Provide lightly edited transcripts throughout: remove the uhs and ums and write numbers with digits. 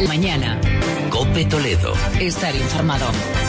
Mañana. COPE Toledo. Estar informado.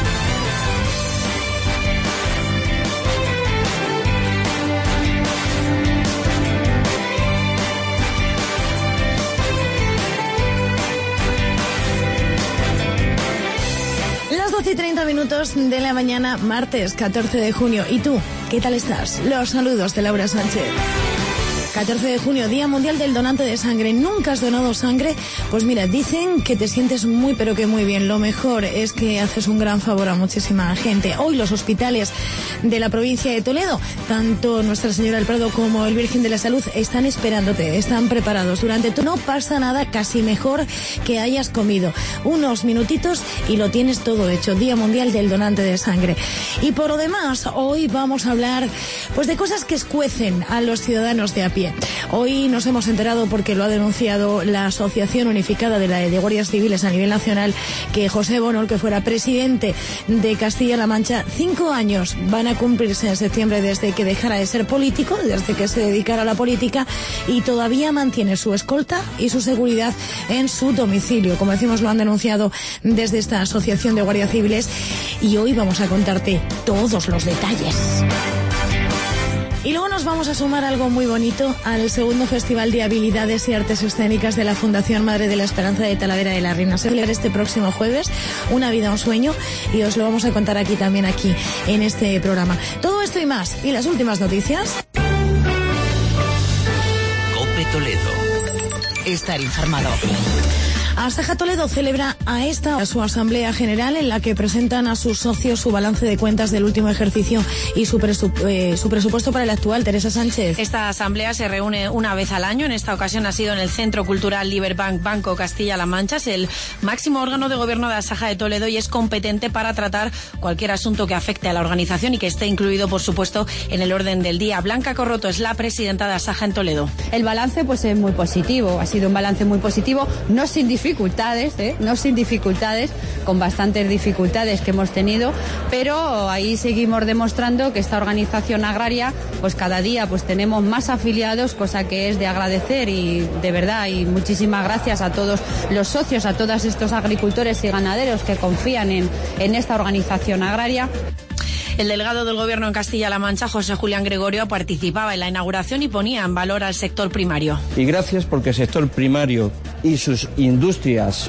Las 12:30 de la mañana, martes 14 de junio. ¿Y tú? ¿Qué tal estás? Los saludos de Laura Sánchez. 14 de junio, Día Mundial del Donante de Sangre. ¿Nunca has donado sangre? Pues mira, dicen que te sientes muy pero que muy bien. Lo mejor es que haces un gran favor a muchísima gente. Hoy los hospitales de la provincia de Toledo, tanto Nuestra Señora del Prado como el Virgen de la Salud, están esperándote, están preparados. Durante tu no pasa nada, casi mejor que hayas comido. Unos minutitos y lo tienes todo hecho. Día Mundial del Donante de Sangre. Y por lo demás, hoy vamos a hablar pues de cosas que escuecen a los ciudadanos de a pie. Hoy nos hemos enterado, porque lo ha denunciado la Asociación Unificada de Guardias Civiles a nivel nacional, que José Bono, el que fuera presidente de Castilla-La Mancha, 5 años van a cumplirse en septiembre desde que dejara de ser político, desde que se dedicara a la política, y todavía mantiene su escolta y su seguridad en su domicilio. Como decimos, lo han denunciado desde esta Asociación de Guardias Civiles, y hoy vamos a contarte todos los detalles. Y luego nos vamos a sumar algo muy bonito al segundo Festival de Habilidades y Artes Escénicas de la Fundación Madre de la Esperanza de Talavera de la Reina. Se celebra este próximo jueves, Una vida, un sueño, y os lo vamos a contar aquí en este programa. Todo esto y más, y las últimas noticias. COPE Toledo. Estar informado. Asaja Toledo celebra su asamblea general, en la que presentan a sus socios su balance de cuentas del último ejercicio y su presupuesto para el actual. Teresa Sánchez. Esta asamblea se reúne una vez al año. En esta ocasión ha sido en el Centro Cultural Liberbank Banco Castilla-La Mancha. Es el máximo órgano de gobierno de Asaja de Toledo y es competente para tratar cualquier asunto que afecte a la organización y que esté incluido, por supuesto, en el orden del día. Blanca Corroto es la presidenta de Asaja en Toledo. El balance pues es muy positivo. Ha sido un balance muy positivo, no sin dificultades, con bastantes dificultades que hemos tenido, pero ahí seguimos demostrando que esta organización agraria, pues cada día pues tenemos más afiliados, cosa que es de agradecer, y de verdad, y muchísimas gracias a todos los socios, a todos estos agricultores y ganaderos que confían en esta organización agraria. El delegado del Gobierno en Castilla-La Mancha, José Julián Gregorio, participaba en la inauguración y ponía en valor al sector primario. Y gracias, porque el sector primario y sus industrias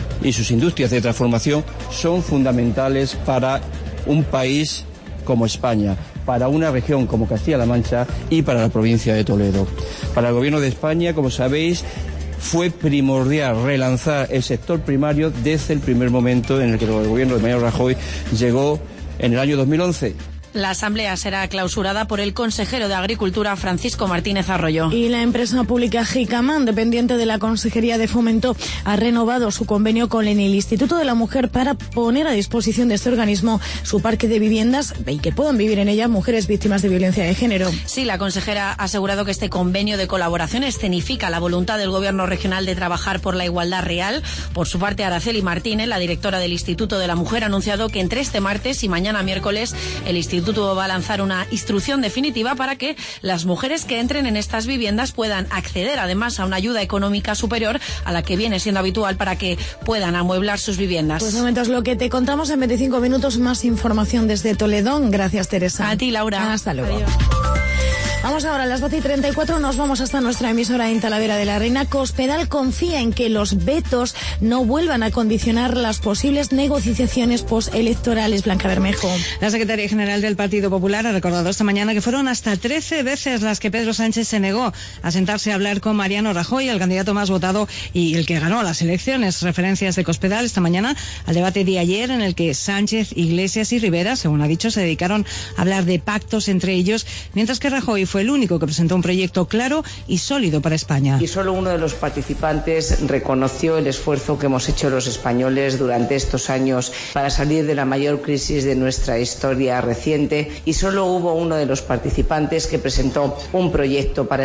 de transformación son fundamentales para un país como España, para una región como Castilla-La Mancha y para la provincia de Toledo. Para el Gobierno de España, como sabéis, fue primordial relanzar el sector primario desde el primer momento en el que el Gobierno de Mariano Rajoy llegó en el año 2011. La asamblea será clausurada por el consejero de Agricultura, Francisco Martínez Arroyo. Y la empresa pública Jicamán, dependiente de la Consejería de Fomento, ha renovado su convenio con el Instituto de la Mujer para poner a disposición de este organismo su parque de viviendas y que puedan vivir en ellas mujeres víctimas de violencia de género. Sí, la consejera ha asegurado que este convenio de colaboración escenifica la voluntad del Gobierno regional de trabajar por la igualdad real. Por su parte, Araceli Martínez, la directora del Instituto de la Mujer, ha anunciado que entre este martes y mañana miércoles el Instituto va a lanzar una instrucción definitiva para que las mujeres que entren en estas viviendas puedan acceder además a una ayuda económica superior a la que viene siendo habitual para que puedan amueblar sus viviendas. Pues de momento es lo que te contamos en 25 minutos. Más información desde Toledo. Gracias, Teresa. A ti, Laura. Hasta luego. Adiós. Vamos ahora a las 12:34, nos vamos hasta nuestra emisora en Talavera de la Reina. Cospedal confía en que los vetos no vuelvan a condicionar las posibles negociaciones postelectorales. Blanca Bermejo. La secretaria general del Partido Popular ha recordado esta mañana que fueron hasta 13 veces las que Pedro Sánchez se negó a sentarse a hablar con Mariano Rajoy, el candidato más votado y el que ganó las elecciones. Referencias de Cospedal esta mañana al debate de ayer, en el que Sánchez, Iglesias y Rivera, según ha dicho, se dedicaron a hablar de pactos entre ellos, mientras que Rajoy fue el único que presentó un proyecto claro y sólido para España. Y solo uno de los participantes reconoció el esfuerzo que hemos hecho los españoles durante estos años para salir de la mayor crisis de nuestra historia reciente, y solo hubo uno de los participantes que presentó un proyecto para España.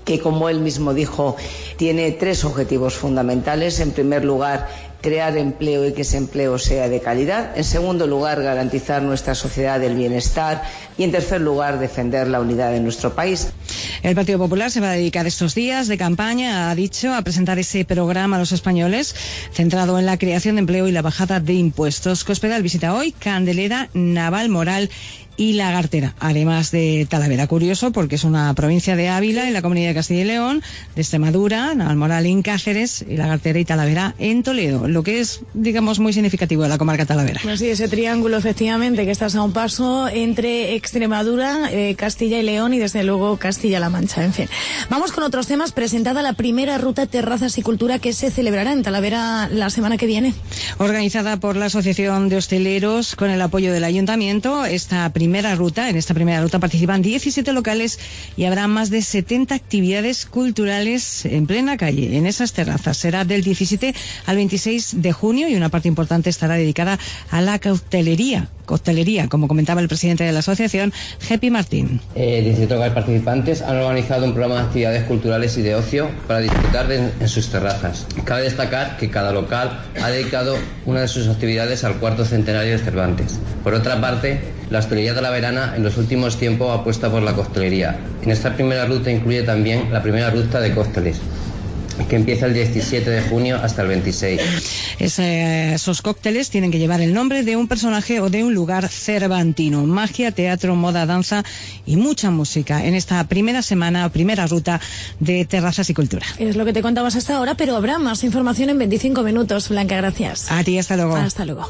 que, como él mismo dijo, tiene 3 objetivos fundamentales. En primer lugar, crear empleo y que ese empleo sea de calidad. En segundo lugar, garantizar nuestra sociedad del bienestar. Y en tercer lugar, defender la unidad de nuestro país. El Partido Popular se va a dedicar estos días de campaña, ha dicho, a presentar ese programa a los españoles centrado en la creación de empleo y la bajada de impuestos. Cospedal visita hoy Candelera, Navalmoral y Lagartera, además de Talavera. Curioso porque es una provincia de Ávila en la Comunidad de Castilla y León, de Extremadura, Navalmoral en Cáceres y Lagartera y Talavera en Toledo, lo que es, digamos, muy significativo de la comarca Talavera. Pues sí, ese triángulo, efectivamente, que estás a un paso entre Extremadura, Castilla y León y desde luego Castilla-La Mancha. En fin, vamos con otros temas. Presentada la primera ruta Terrazas y Cultura que se celebrará en Talavera la semana que viene. Organizada por la Asociación de Hosteleros con el apoyo del Ayuntamiento, en esta primera ruta participan 17 locales y habrá más de 70 actividades culturales en plena calle, en esas terrazas. Será del 17 al 26 de junio y una parte importante estará dedicada a la coctelería, como comentaba el presidente de la asociación, Jepi Martín. 17 locales participantes han organizado un programa de actividades culturales y de ocio para disfrutar en sus terrazas. Cabe destacar que cada local ha dedicado una de sus actividades al 4º centenario de Cervantes. Por otra parte, la hostelería talaverana en los últimos tiempos apuesta por la coctelería. En esta primera ruta incluye también la primera ruta de cócteles, que empieza el 17 de junio hasta el 26. Esos cócteles tienen que llevar el nombre de un personaje o de un lugar cervantino. Magia, teatro, moda, danza y mucha música en esta primera semana, primera ruta de Terrazas y Cultura. Es lo que te contamos hasta ahora, pero habrá más información en 25 minutos. Blanca, gracias. A ti, hasta luego. Hasta luego.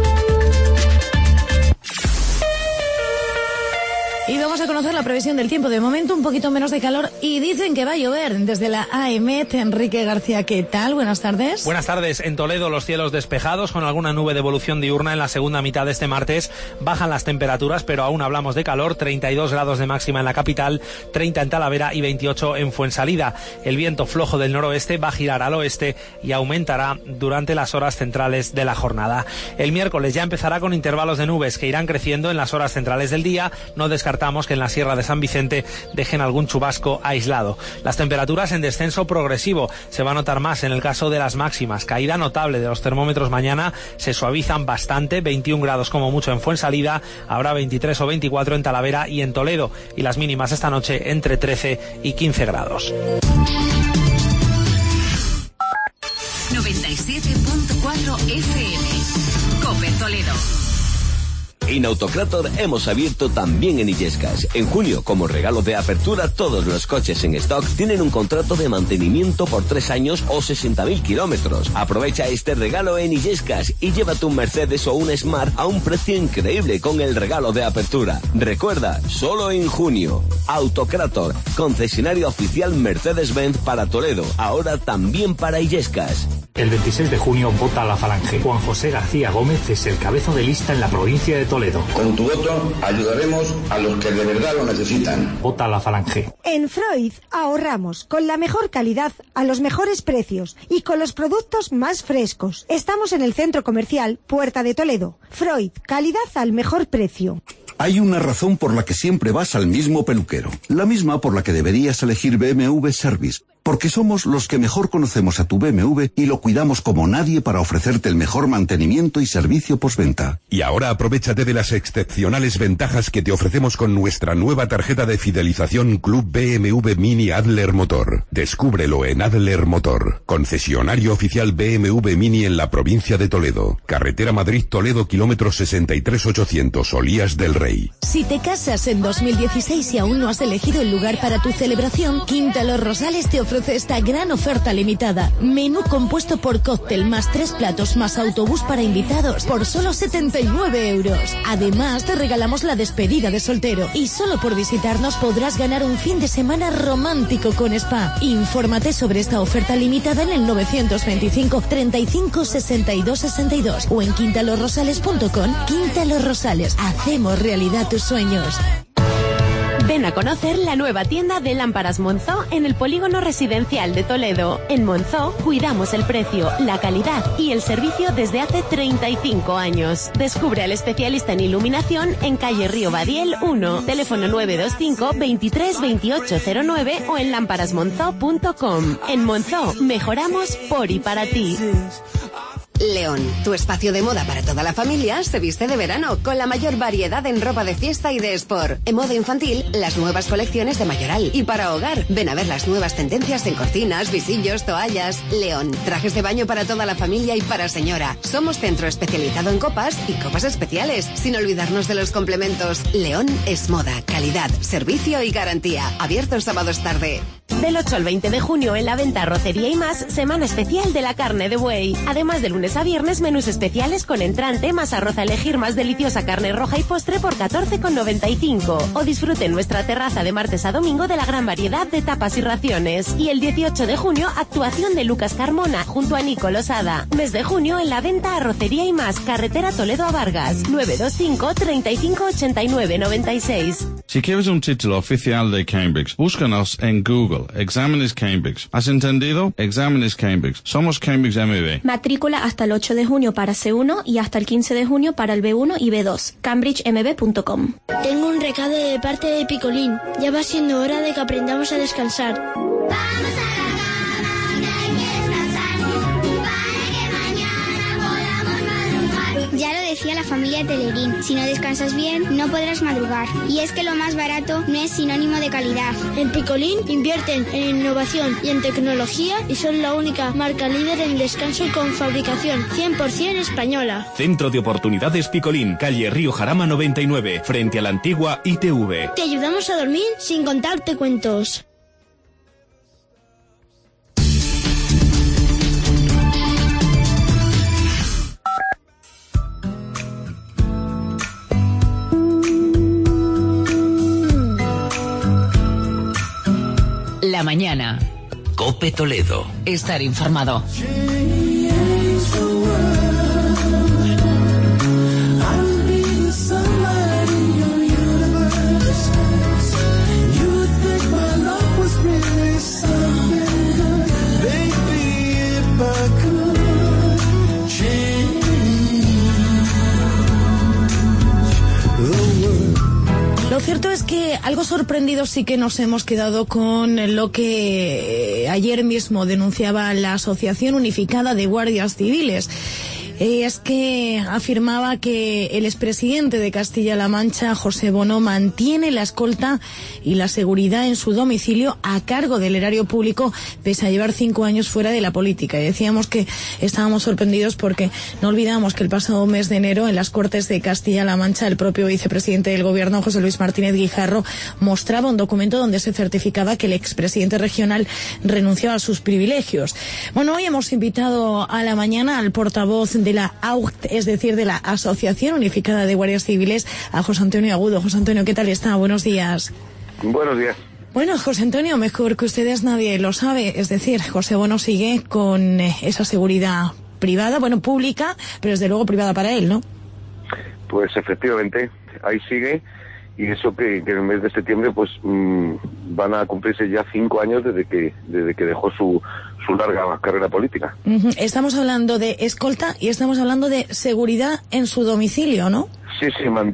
Y vamos a conocer la previsión del tiempo. De momento un poquito menos de calor y dicen que va a llover. Desde la AEMET, Enrique García, ¿qué tal? Buenas tardes. Buenas tardes. En Toledo los cielos despejados con alguna nube de evolución diurna en la segunda mitad de este martes. Bajan las temperaturas, pero aún hablamos de calor. 32 grados de máxima en la capital, 30 en Talavera y 28 en Fuensalida. El viento flojo del noroeste va a girar al oeste y aumentará durante las horas centrales de la jornada. El miércoles ya empezará con intervalos de nubes que irán creciendo en las horas centrales del día. No descartamos que en la Sierra de San Vicente dejen algún chubasco aislado. Las temperaturas en descenso progresivo. Se va a notar más en el caso de las máximas. Caída notable de los termómetros mañana. Se suavizan bastante. 21 grados como mucho en Fuensalida. Habrá 23 o 24 en Talavera y en Toledo. Y las mínimas esta noche entre 13 y 15 grados. 97.4 FM. COPE Toledo. En Autocrator hemos abierto también en Illescas. En junio, como regalo de apertura, todos los coches en stock tienen un contrato de mantenimiento por 3 años o 60.000 kilómetros. Aprovecha este regalo en Illescas y llévate un Mercedes o un Smart a un precio increíble con el regalo de apertura. Recuerda, solo en junio. Autocrator, concesionario oficial Mercedes-Benz para Toledo, ahora también para Illescas. El 26 de junio vota la Falange. Juan José García Gómez es el cabeza de lista en la provincia de Toledo. Con tu voto ayudaremos a los que de verdad lo necesitan. Vota la Falange. En Freud ahorramos con la mejor calidad a los mejores precios y con los productos más frescos. Estamos en el centro comercial Puerta de Toledo. Freud, calidad al mejor precio. Hay una razón por la que siempre vas al mismo peluquero. La misma por la que deberías elegir BMW Service. Porque somos los que mejor conocemos a tu BMW y lo cuidamos como nadie para ofrecerte el mejor mantenimiento y servicio postventa. Y ahora aprovéchate de las excepcionales ventajas que te ofrecemos con nuestra nueva tarjeta de fidelización Club BMW Mini Adler Motor. Descúbrelo en Adler Motor, concesionario oficial BMW Mini en la provincia de Toledo. Carretera Madrid-Toledo, kilómetro 63800, Olías del Rey. Si te casas en 2016 y aún no has elegido el lugar para tu celebración, Quinta Los Rosales te ofrece esta gran oferta limitada. Menú compuesto por cóctel más 3 platos más autobús para invitados por solo 79 euros. Además te regalamos la despedida de soltero y solo por visitarnos podrás ganar un fin de semana romántico con spa. Infórmate sobre esta oferta limitada en el 925 35 62 62 o en quintalosrosales.com. Quinta Los Rosales, hacemos realidad tus sueños. Ven a conocer la nueva tienda de lámparas Monzó en el polígono residencial de Toledo. En Monzó cuidamos el precio, la calidad y el servicio desde hace 35 años. Descubre al especialista en iluminación en calle Río Badiel 1, teléfono 925 23 2809 o en lamparasmonzó.com. En Monzó mejoramos por y para ti. León, tu espacio de moda para toda la familia, se viste de verano con la mayor variedad en ropa de fiesta y de sport. En moda infantil, las nuevas colecciones de Mayoral. Y para hogar, ven a ver las nuevas tendencias en cortinas, visillos, toallas. León, trajes de baño para toda la familia y para señora. Somos centro especializado en copas y copas especiales, sin olvidarnos de los complementos. León es moda, calidad, servicio y garantía. Abiertos sábados tarde. Del 8 al 20 de junio en la venta Arrocería y Más, semana especial de la carne de buey. Además de lunes a viernes, menús especiales con entrante, más arroz a elegir, más deliciosa carne roja y postre por 14,95. O disfrute en nuestra terraza de martes a domingo de la gran variedad de tapas y raciones. Y el 18 de junio, actuación de Lucas Carmona junto a Nico Losada. Mes de junio en la venta Arrocería y Más, carretera Toledo a Vargas, 925 35 89 96. Si quieres un título oficial de Cambridge, búscanos en Google. Exámenes Cambridge. ¿Has entendido? Exámenes Cambridge. Somos Cambridge MB. Matrícula hasta el 8 de junio para C1 y hasta el 15 de junio para el B1 y B2. CambridgeMB.com. Tengo un recado de parte de Picolín. Ya va siendo hora de que aprendamos a descansar. Ya lo decía la familia Telerín, si no descansas bien, no podrás madrugar. Y es que lo más barato no es sinónimo de calidad. En Picolín invierten en innovación y en tecnología y son la única marca líder en descanso con fabricación 100% española. Centro de Oportunidades Picolín, calle Río Jarama 99, frente a la antigua ITV. Te ayudamos a dormir sin contarte cuentos. La mañana. COPE Toledo. Estar informado. Lo cierto es que algo sorprendidos sí que nos hemos quedado con lo que ayer mismo denunciaba la Asociación Unificada de Guardias Civiles. Es que afirmaba que el expresidente de Castilla-La Mancha, José Bono, mantiene la escolta y la seguridad en su domicilio a cargo del erario público, pese a llevar 5 años fuera de la política. Y decíamos que estábamos sorprendidos porque no olvidamos que el pasado mes de enero, en las Cortes de Castilla-La Mancha, el propio vicepresidente del Gobierno, José Luis Martínez Guijarro, mostraba un documento donde se certificaba que el expresidente regional renunciaba a sus privilegios. Bueno, hoy hemos invitado a la mañana al portavoz de la AUGT, es decir, de la Asociación Unificada de Guardias Civiles, a José Antonio Agudo. José Antonio, ¿qué tal está? Buenos días. Buenos días. Bueno, José Antonio, mejor que ustedes nadie lo sabe, es decir, José Bono sigue con esa seguridad privada, bueno, pública, pero desde luego privada para él, ¿no? Pues efectivamente, ahí sigue, y eso que en el mes de septiembre pues van a cumplirse ya 5 años desde que dejó su larga carrera política. Estamos hablando de escolta y estamos hablando de seguridad en su domicilio, ¿no? Sí,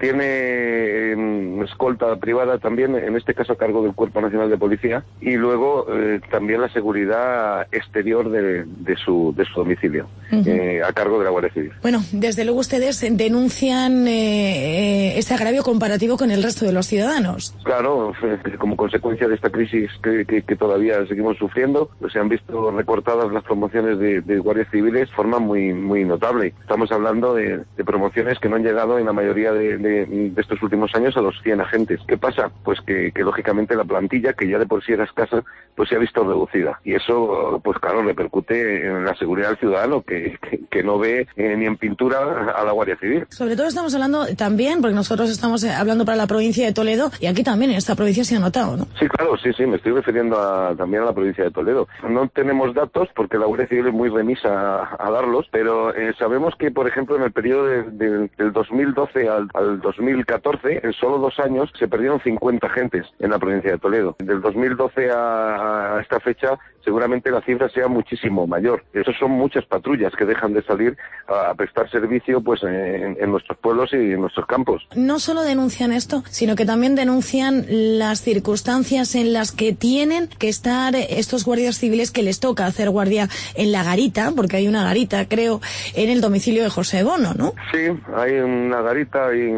mantiene escolta privada también, en este caso a cargo del Cuerpo Nacional de Policía, y luego también la seguridad exterior de su domicilio, a cargo de la Guardia Civil. Bueno, desde luego ustedes denuncian este agravio comparativo con el resto de los ciudadanos. Claro, como consecuencia de esta crisis que todavía seguimos sufriendo, pues se han visto recortadas las promociones de guardias civiles de forma muy, muy notable. Estamos hablando de promociones que no han llegado en la mayoría de estos últimos años a los 100 agentes. ¿Qué pasa? Pues que lógicamente la plantilla, que ya de por sí era escasa, pues se ha visto reducida. Y eso, pues claro, repercute en la seguridad del ciudadano, que no ve ni en pintura a la Guardia Civil. Sobre todo estamos hablando también, porque nosotros estamos hablando para la provincia de Toledo, y aquí también en esta provincia se ha notado, ¿no? Sí, claro, sí, me estoy refiriendo también a la provincia de Toledo. No tenemos datos, porque la Guardia Civil es muy remisa a darlos, pero sabemos que, por ejemplo, en el periodo del 2012 2012 al 2014, en solo 2 años, se perdieron 50 agentes en la provincia de Toledo. Del 2012 a esta fecha, seguramente la cifra sea muchísimo mayor. Eso son muchas patrullas que dejan de salir a prestar servicio pues en nuestros pueblos y en nuestros campos. No solo denuncian esto, sino que también denuncian las circunstancias en las que tienen que estar estos guardias civiles que les toca hacer guardia en la garita, porque hay una garita, creo, en el domicilio de José Bono, ¿no? Sí, hay una garita y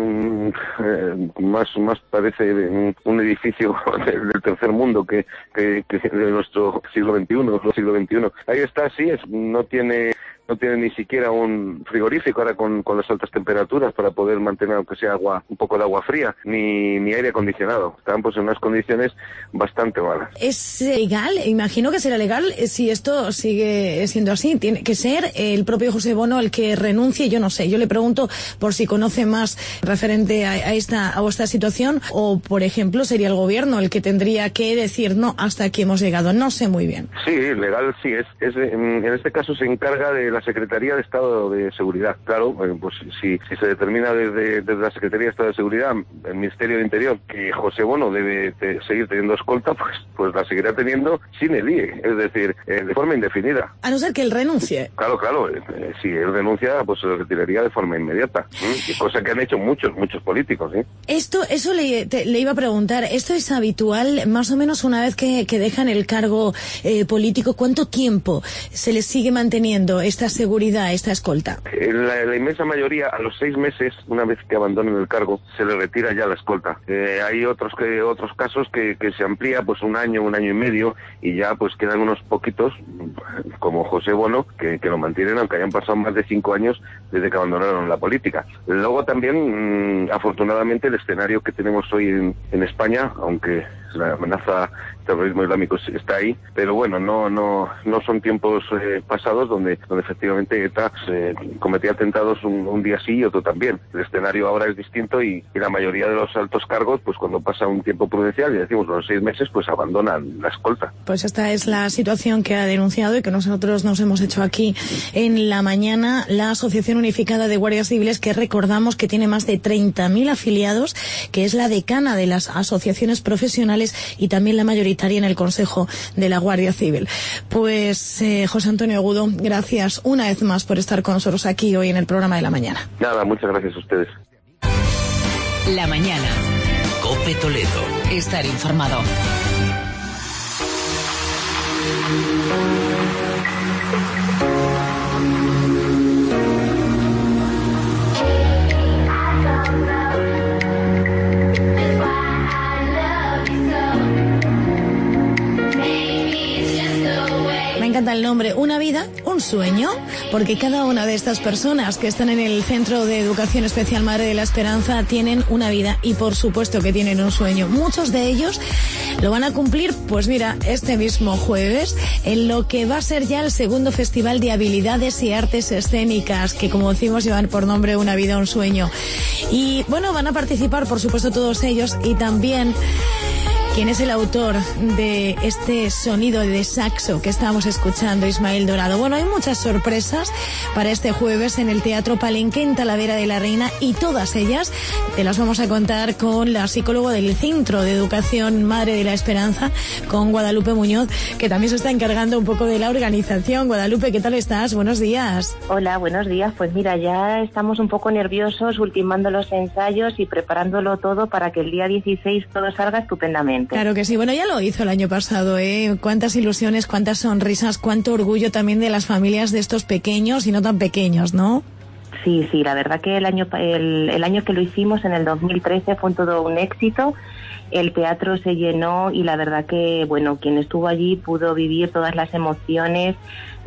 más parece un edificio del tercer mundo que de nuestro siglo XXI. Ahí está, sí, no tiene ni siquiera un frigorífico ahora con las altas temperaturas para poder mantener aunque sea un poco de agua fría, ni aire acondicionado. Están pues en unas condiciones bastante malas. ¿Es legal? Imagino que será legal si esto sigue siendo así. Tiene que ser el propio José Bono el que renuncie, yo no sé. Yo le pregunto por si conoce más referente a esta situación, o por ejemplo sería el gobierno el que tendría que decir no, hasta aquí hemos llegado. No sé muy bien. Sí, legal sí es. En este caso se encarga de la Secretaría de Estado de Seguridad. Claro, pues si se determina desde la Secretaría de Estado de Seguridad, el Ministerio de Interior, que José Bono debe seguir teniendo escolta, pues la seguirá teniendo sin el IE, es decir, de forma indefinida. A no ser que él renuncie. Claro, si él renuncia, pues se lo retiraría de forma inmediata, cosa que han hecho muchos políticos. Eso le iba a preguntar, ¿esto es habitual más o menos una vez que dejan el cargo político? ¿Cuánto tiempo se les sigue manteniendo esta seguridad, esta escolta? La inmensa mayoría, a los 6 meses, una vez que abandonen el cargo, se les retira ya la escolta. Hay otros casos que se amplía pues 1 año, 1 año y medio, y ya pues quedan unos poquitos, como José Bono, que lo mantienen aunque hayan pasado más de 5 años desde que abandonaron la política. Luego también, afortunadamente, el escenario que tenemos hoy en España, aunque la amenaza terrorismo islámico está ahí, pero bueno, no son tiempos pasados donde efectivamente ETA cometía atentados un día sí y otro también. El escenario ahora es distinto y la mayoría de los altos cargos, pues cuando pasa un tiempo prudencial, y decimos los 6 meses, pues abandonan la escolta. Pues esta es la situación que ha denunciado y que nosotros nos hemos hecho aquí en la mañana la Asociación Unificada de Guardias Civiles, que recordamos que tiene más de 30.000 afiliados, que es la decana de las asociaciones profesionales y también la mayoritaria en el Consejo de la Guardia Civil. Pues José Antonio Agudo, gracias una vez más por estar con nosotros aquí hoy en el programa de la mañana. Nada, muchas gracias a ustedes. La mañana. COPE Toledo. Estar informado. Me encanta el nombre, Una vida, un sueño, porque cada una de estas personas que están en el Centro de Educación Especial Madre de la Esperanza tienen una vida y por supuesto que tienen un sueño. Muchos de ellos lo van a cumplir, pues mira, este mismo jueves, en lo que va a ser ya el segundo Festival de Habilidades y Artes Escénicas, que como decimos llevan por nombre Una vida, un sueño. Y bueno, van a participar por supuesto todos ellos y también quien es el autor de este sonido de saxo que estábamos escuchando, Ismael Dorado. Bueno, hay muchas sorpresas para este jueves en el Teatro Palenque en Talavera de la Reina y todas ellas te las vamos a contar con la psicóloga del Centro de Educación Madre de la Esperanza, con Guadalupe Muñoz, que también se está encargando un poco de la organización. Guadalupe, ¿qué tal estás? Buenos días. Hola, buenos días. Pues mira, ya estamos un poco nerviosos ultimando los ensayos y preparándolo todo para que el día 16 todo salga estupendamente. Claro que sí. Bueno, ya lo hizo el año pasado, ¿eh? Cuántas ilusiones, cuántas sonrisas, cuánto orgullo también de las familias de estos pequeños y no tan pequeños, ¿no? Sí, la verdad que el año que lo hicimos, en el 2013, fue todo un éxito. El teatro se llenó y la verdad que, bueno, quien estuvo allí pudo vivir todas las emociones,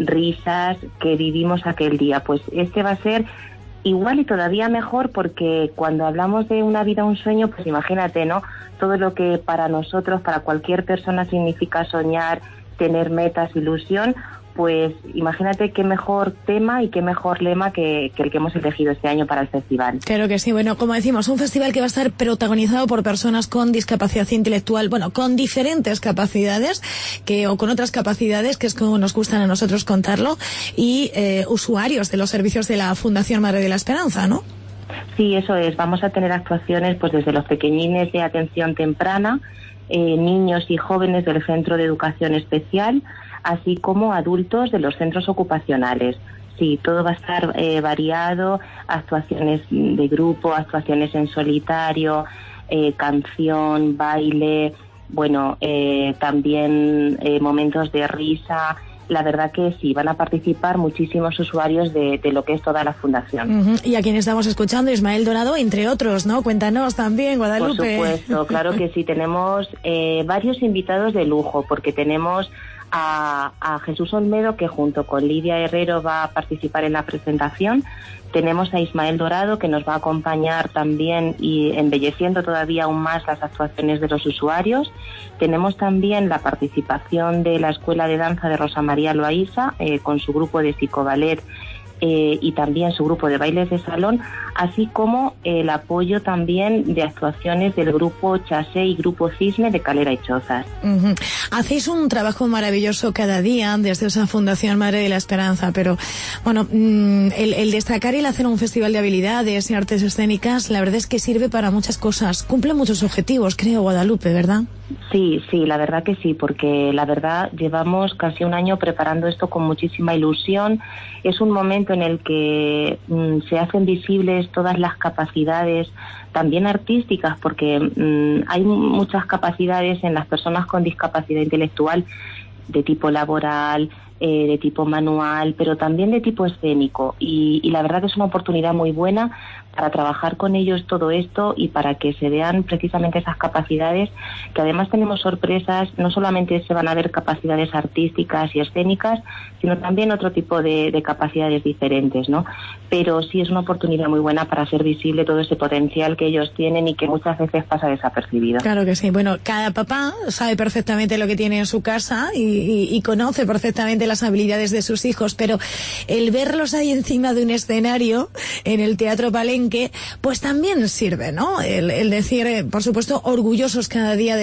risas que vivimos aquel día. Pues este va a ser igual y todavía mejor, porque cuando hablamos de una vida, un sueño, pues imagínate, ¿no? Todo lo que para nosotros, para cualquier persona significa soñar, tener metas, ilusión, pues imagínate qué mejor tema y qué mejor lema que el que hemos elegido este año para el festival. Claro que sí. Bueno, como decimos, un festival que va a estar protagonizado por personas con discapacidad intelectual, bueno, con diferentes capacidades o con otras capacidades, que es como nos gustan a nosotros contarlo, y usuarios de los servicios de la Fundación Madre de la Esperanza, ¿no? Sí, eso es. Vamos a tener actuaciones pues desde los pequeñines de atención temprana, niños y jóvenes del Centro de Educación Especial, así como adultos de los centros ocupacionales. Sí, todo va a estar variado, actuaciones de grupo, actuaciones en solitario, canción, baile, bueno, también momentos de risa. La verdad que sí, van a participar muchísimos usuarios de lo que es toda la fundación. Y a quien estamos escuchando, Ismael Dorado, entre otros, ¿no? Cuéntanos también, Guadalupe. Por supuesto, claro que sí. Tenemos varios invitados de lujo, porque tenemos a Jesús Olmedo, que junto con Lidia Herrero va a participar en la presentación. Tenemos a Ismael Dorado, que nos va a acompañar también y embelleciendo todavía aún más las actuaciones de los usuarios. Tenemos también la participación de la Escuela de Danza de Rosa María Loaiza, con su grupo de psicoballet y también su grupo de bailes de salón, así como el apoyo también de actuaciones del grupo Chasé y grupo Cisne de Calera y Chozas. Hacéis un trabajo maravilloso cada día desde esa Fundación Madre de la Esperanza, pero bueno, el destacar y el hacer un festival de habilidades y artes escénicas, la verdad es que sirve para muchas cosas, cumple muchos objetivos, creo, Guadalupe, ¿verdad? Sí, la verdad que sí, porque la verdad llevamos casi un año preparando esto con muchísima ilusión. Es un momento en el que se hacen visibles todas las capacidades, también artísticas, porque hay muchas capacidades en las personas con discapacidad intelectual de tipo laboral, de tipo manual, pero también de tipo escénico. Y la verdad que es una oportunidad muy buena para trabajar con ellos todo esto y para que se vean precisamente esas capacidades, que además tenemos sorpresas. No solamente se van a ver capacidades artísticas y escénicas, sino también otro tipo de capacidades diferentes, ¿no? Pero sí es una oportunidad muy buena para hacer visible todo ese potencial que ellos tienen y que muchas veces pasa desapercibido. Claro que sí. Bueno, cada papá sabe perfectamente lo que tiene en su casa y conoce perfectamente las habilidades de sus hijos, pero el verlos ahí encima de un escenario en el Teatro Palenque, pues también sirve, ¿no? El decir, por supuesto, orgullosos cada día de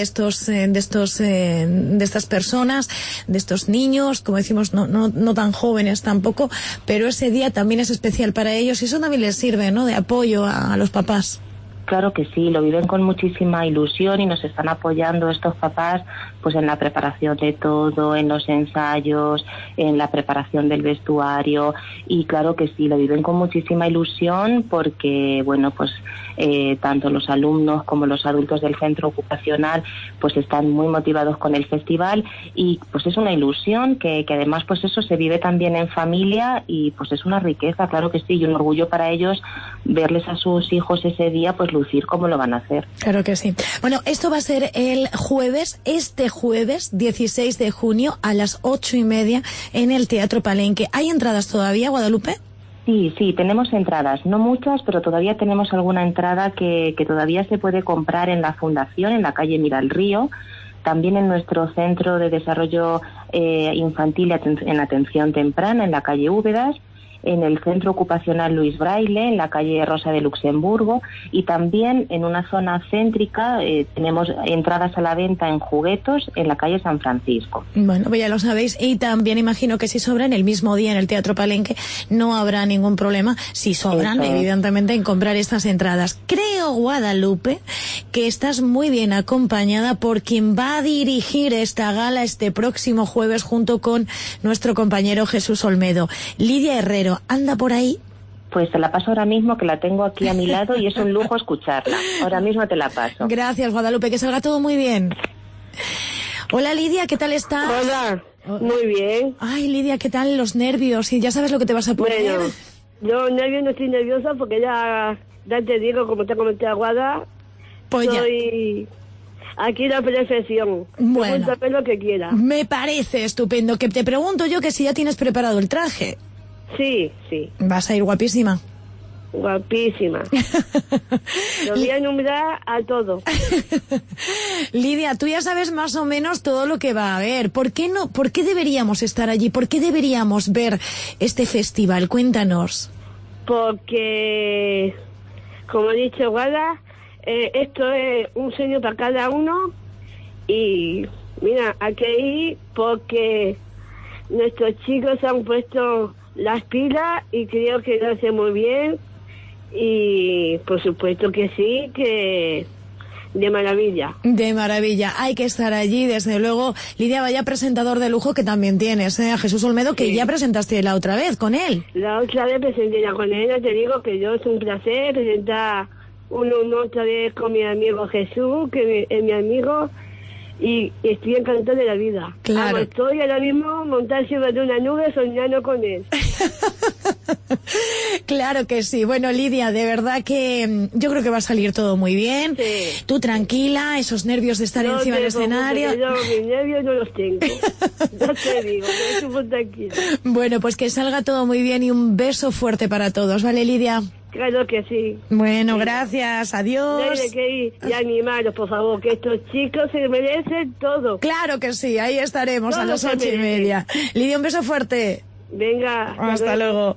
estas personas, de estos niños, como decimos, no tan jóvenes tampoco, pero ese día también es especial para ellos y eso también les sirve, ¿no? De apoyo a los papás. Claro que sí, lo viven con muchísima ilusión y nos están apoyando estos papás pues en la preparación de todo, en los ensayos, en la preparación del vestuario, y claro que sí, lo viven con muchísima ilusión porque, bueno, pues tanto los alumnos como los adultos del centro ocupacional pues están muy motivados con el festival y pues es una ilusión que además pues eso se vive también en familia y pues es una riqueza, claro que sí, y un orgullo para ellos verles a sus hijos ese día pues lucir como lo van a hacer. Claro que sí. Bueno, esto va a ser el jueves, este jueves 16 de junio a las 8:30 en el Teatro Palenque. ¿Hay entradas todavía, Guadalupe? Sí, tenemos entradas, no muchas, pero todavía tenemos alguna entrada que todavía se puede comprar en la Fundación, en la calle Mira el Río, también en nuestro Centro de Desarrollo Infantil en Atención Temprana, en la calle Úbedas, en el Centro Ocupacional Luis Braille, en la calle Rosa de Luxemburgo, y también en una zona céntrica tenemos entradas a la venta en Juguetos, en la calle San Francisco. Bueno, pues ya lo sabéis, y también imagino que si sobran el mismo día en el Teatro Palenque no habrá ningún problema, si sobran, evidentemente, en comprar estas entradas. Creo, Guadalupe, que estás muy bien acompañada por quien va a dirigir esta gala este próximo jueves junto con nuestro compañero Jesús Olmedo. Lidia Herrero, ¿anda por ahí? Pues te la paso ahora mismo, que la tengo aquí a mi lado y es un lujo escucharla. Ahora mismo te la paso. Gracias, Guadalupe, que salga todo muy bien. Hola, Lidia, ¿qué tal estás? Hola, muy bien. Ay, Lidia, ¿qué tal los nervios? ¿Y ya sabes lo que te vas a poner? Bueno, yo no estoy nerviosa porque ya te digo, como te comenté a Guada, pues soy aquí la perfección. Bueno, pregúntame lo que quiera. Me parece estupendo. Que te pregunto yo que si ya tienes preparado el traje. Sí. Vas a ir guapísima. Guapísima. Lo voy a nombrar a todo. Lidia, tú ya sabes más o menos todo lo que va a haber. ¿Por qué deberíamos estar allí? ¿Por qué deberíamos ver este festival? Cuéntanos. Porque, como ha dicho Guada, esto es un sueño para cada uno y mira, hay que ir porque nuestros chicos han puesto las pilas y creo que lo hacen muy bien y por supuesto que sí, que de maravilla. De maravilla, hay que estar allí, desde luego. Lidia, vaya presentador de lujo que también tienes, ¿eh? A Jesús Olmedo, que ya presentaste la otra vez con él. La otra vez presenté ya con él, te digo que yo es un placer presentar otra vez con mi amigo Jesús, que es mi amigo, y estoy encantada de la vida. Claro. Estoy ahora mismo montada encima de una nube soñando con él. Claro que sí. Bueno, Lidia, de verdad que yo creo que va a salir todo muy bien. Sí. Tú tranquila, esos nervios de estar encima del escenario. Yo mis nervios no los tengo. Ya te digo, me supo tranquila. Bueno, pues que salga todo muy bien y un beso fuerte para todos, ¿vale, Lidia? Claro que sí. Bueno, gracias, adiós. No hay de qué ir y animaros, por favor, que estos chicos se merecen todo. Claro que sí, ahí estaremos a las 8:30. Lidia, un beso fuerte. Venga. Hasta luego.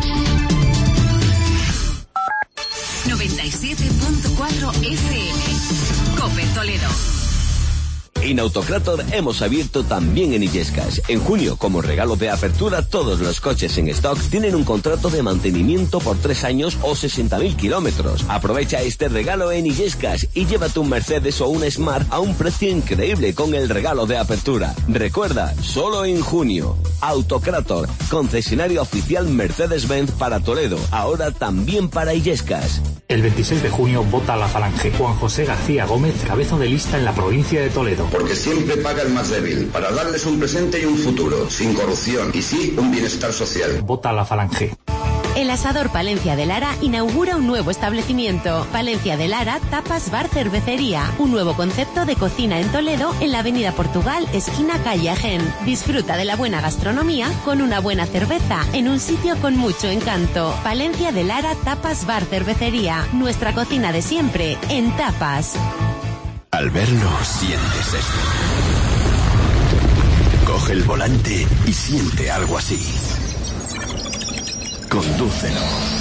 97.4 FM. COPE Toledo. En Autocrator hemos abierto también en Illescas. En junio, como regalo de apertura, todos los coches en stock tienen un contrato de mantenimiento por 3 años o 60.000 kilómetros. Aprovecha este regalo en Illescas y llévate un Mercedes o un Smart a un precio increíble con el regalo de apertura. Recuerda, solo en junio. Autocrator, concesionario oficial Mercedes-Benz para Toledo, ahora también para Illescas. El 26 de junio vota la Falange. Juan José García Gómez, cabeza de lista en la provincia de Toledo. Porque siempre paga el más débil, para darles un presente y un futuro, sin corrupción, y sí, un bienestar social. Vota la Falange. El asador Palencia de Lara inaugura un nuevo establecimiento. Palencia de Lara, tapas, bar, cervecería. Un nuevo concepto de cocina en Toledo, en la avenida Portugal, esquina calle Agen. Disfruta de la buena gastronomía con una buena cerveza, en un sitio con mucho encanto. Palencia de Lara, tapas, bar, cervecería. Nuestra cocina de siempre, en tapas. Al verlo, sientes esto. Coge el volante y siente algo así. Condúcelo.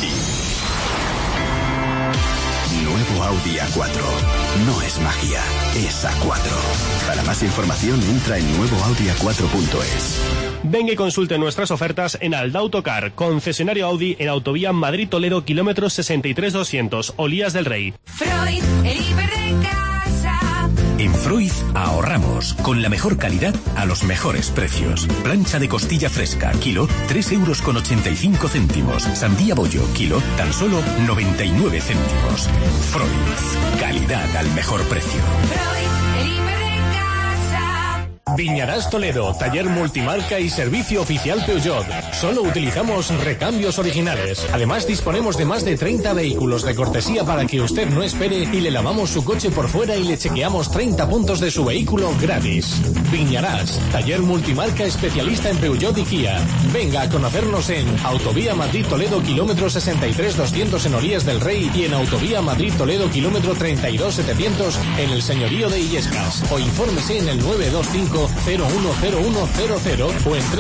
Nuevo Audi A4. No es magia, es A4. Para más información entra en nuevoaudia4.es. Venga y consulte nuestras ofertas en Aldautocar, concesionario Audi en autovía Madrid-Toledo, kilómetros 63-200, Olías del Rey. Freud, el hiper de casa. En Freud ahorramos con la mejor calidad a los mejores precios. Plancha de costilla fresca, kilo, 3,85 €. Sandía bollo, kilo, tan solo 99 céntimos. Freud, calidad al mejor precio. Freud, el hiper de casa. Viñarás Toledo, taller multimarca y servicio oficial Peugeot. Solo utilizamos recambios originales. Además disponemos de más de 30 vehículos de cortesía para que usted no espere y le lavamos su coche por fuera y le chequeamos 30 puntos de su vehículo gratis. Viñarás, taller multimarca especialista en Peugeot y Kia. Venga a conocernos en Autovía Madrid-Toledo, kilómetro 63-200 en Olías del Rey y en Autovía Madrid-Toledo, kilómetro 32-700 en el Señorío de Illescas. O infórmese en el 925 010100 o en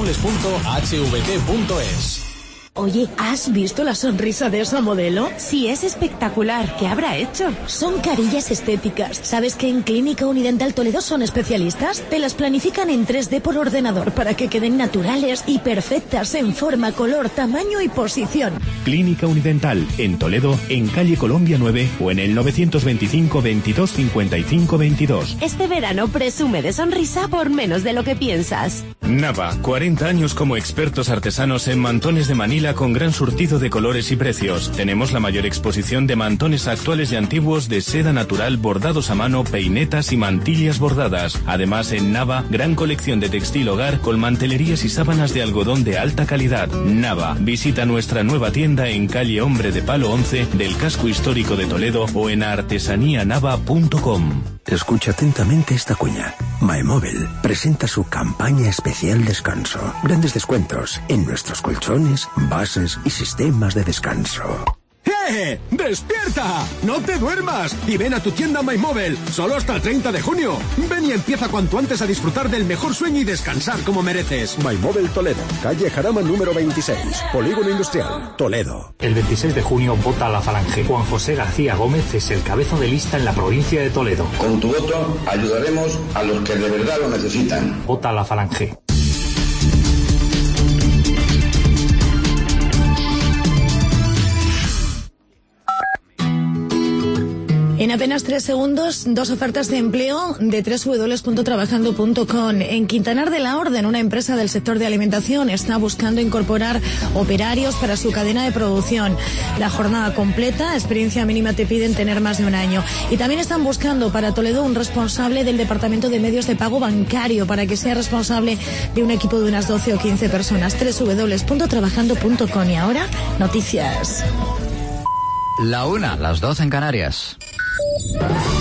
www.hvt.es. Oye, ¿has visto la sonrisa de esa modelo? Sí, es espectacular. ¿Qué habrá hecho? Son carillas estéticas. ¿Sabes que en Clínica Unidental Toledo son especialistas? Te las planifican en 3D por ordenador para que queden naturales y perfectas en forma, color, tamaño y posición. Clínica Unidental, en Toledo, en calle Colombia 9 o en el 925 22 55 22. Este verano presume de sonrisa por menos de lo que piensas. Nava, 40 años como expertos artesanos en mantones de Manila con gran surtido de colores y precios. Tenemos la mayor exposición de mantones actuales y antiguos de seda natural, bordados a mano, peinetas y mantillas bordadas. Además, en Nava, gran colección de textil hogar con mantelerías y sábanas de algodón de alta calidad. Nava, visita nuestra nueva tienda en calle Hombre de Palo 11 del casco histórico de Toledo o en artesanianava.com. Escucha atentamente esta cuña. MyMobile presenta su campaña especial descanso. Grandes descuentos en nuestros colchones, bases y sistemas de descanso. ¡Eh! ¡Despierta! ¡No te duermas! Y ven a tu tienda MyMobile, solo hasta el 30 de junio. Ven y empieza cuanto antes a disfrutar del mejor sueño y descansar como mereces. MyMobile Toledo, calle Jarama número 26, Polígono Industrial, Toledo. El 26 de junio vota la Falange. Juan José García Gómez es el cabeza de lista en la provincia de Toledo. Con tu voto ayudaremos a los que de verdad lo necesitan. Vota la Falange. apenas 3 segundos, 2 ofertas de empleo de www.trabajando.com. En Quintanar de la Orden, una empresa del sector de alimentación está buscando incorporar operarios para su cadena de producción. La jornada completa, experiencia mínima te piden tener más de un año. Y también están buscando para Toledo un responsable del departamento de medios de pago bancario para que sea responsable de un equipo de unas 12 o 15 personas. www.trabajando.com. Y ahora, noticias. La 1, las 12 en Canarias.